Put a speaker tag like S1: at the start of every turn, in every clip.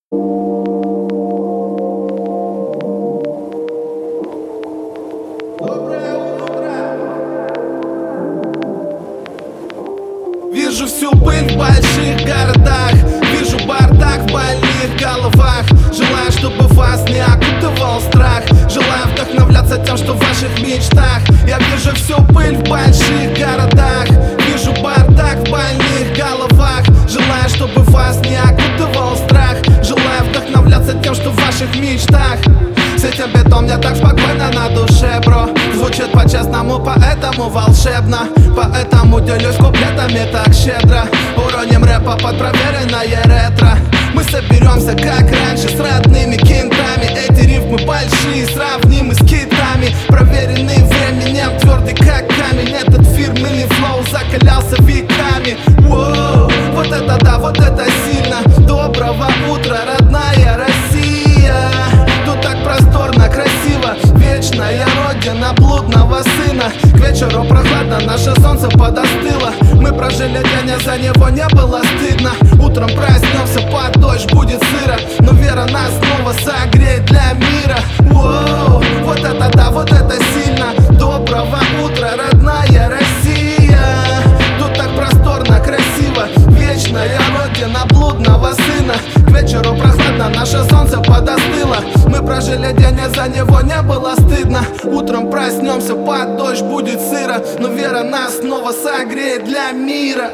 S1: Вижу всю пыль в больших городах, вижу бардак в больных головах. Желаю, чтобы вас не окутывал страх, желаю вдохновляться тем, что в ваших мечтах. Я вижу всю пыль в больших городах, вижу бардак в больных головах. Желаю, чтобы вас не окутывал страх, желаю вдохновляться тем, что в ваших мечтах. С этим битом мне так спокойно на душе, бро. Звучит по-честному, поэтому волшебно. Поэтому делюсь куплетами так щедро. Уроним рэпа под проверенное ретро. Мы соберемся как раньше с родными кентами. Эти рифмы большие, сравнимы с китами, проверенные временем, твердый как камень. Этот фирменный флоу закалялся веками. Воу, вот это да, вот это сильно. Доброго утра, родная Россия. Тут так просторно, красиво, вечная родина блудного сына. К вечеру прохладно, наше солнце подостыло. Мы прожили день, а за него не было стыдно. Утром проснемся, под дождь будет сыро, но вера нас снова согреет для мира. Воу, вот это да, вот это сильно. Доброго утра, родная Россия. Тут так просторно, красиво, вечная родина блудного сына. К вечеру прохладно, наше солнце подостыло. Мы прожили день, а за него не было стыдно. Утром проснемся, под дождь будет сыро, но вера нас снова согреет для мира.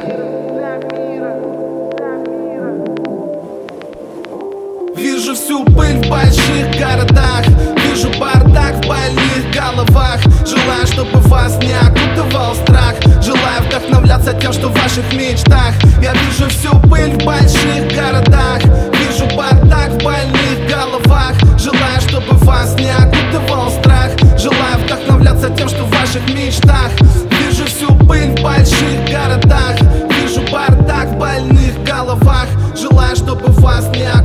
S1: Вижу всю пыль в больших городах, вижу бардак в больных головах. Желаю, чтобы вас не окутывал страх, желаю вдохновляться тем, что в ваших мечтах. Я вижу всю пыль в больших городах, вижу бардак в больных головах. Желаю, чтобы вас не окутывал страх, желаю вдохновляться тем, что в ваших мечтах. Вижу всю пыль в больших городах, вижу бардак в больных головах. Желаю, чтобы вас не окутывал